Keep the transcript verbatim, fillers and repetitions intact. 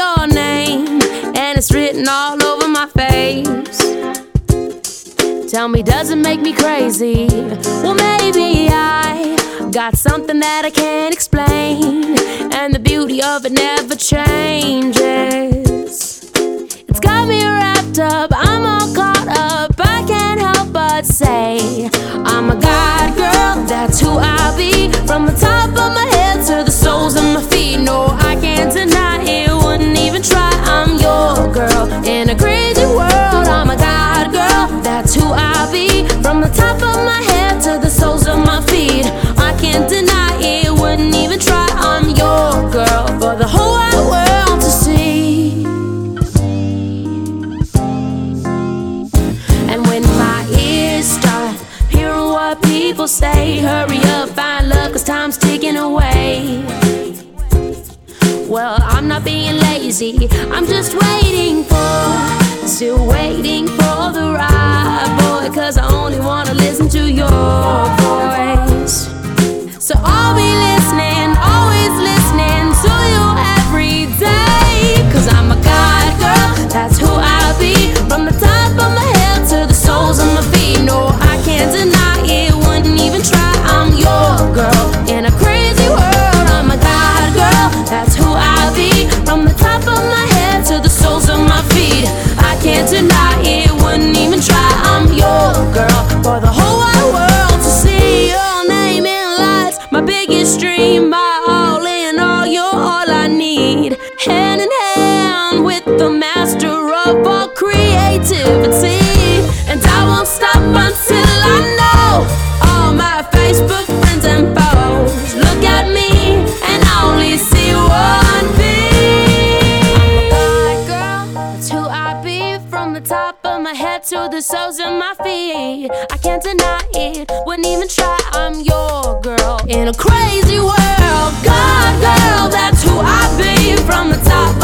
your name, and it's written all over my face. Tell me, does it make me crazy? Well, maybe I got something that I can't explain, and the beauty of it never changes. It's got me wrapped up, I'm all caught up. I can't help but say I'm a God girl, that's who I be. From the top of my head to the soles of my feet. No, I can't deny it, wouldn't even try. I'm your girl in a crazy world. I'm a God girl, that's who I be. From the top of my head to the soles of my feet. I can't deny it, wouldn't even try. I'm your girl for the whole wide world to see. And when my ears start hearing what people say, hurry up, find love, cause time's ticking away. Well, I'm not being lazy, I'm just waiting for, still waiting for the right boy, cause I only wanna listen to your voice. So I'll be listening, always listening to you every day. Cause I'm a God girl, that's who I be. From the top of my head to the soles of my feet. No, I can't deny it, wouldn't even try. I'm your girl in a crazy world. I'm a God girl, that's who I be. From the top of my head to the soles of my feet. I can't deny it, wouldn't even try. I'm your girl for the whole wide world to see. Your name in lights, my biggest dream, my all in all, you're all I need. Hand in hand with the master of all creativity. And I won't stop until I know all my Facebook friends and foes look at me and only see one thing. I'm a God girl, that's who I be. From the top of my head to the soles of my feet. I can't deny it, wouldn't even try. I'm your girl in a crazy world. God girl, that's who I be. From the top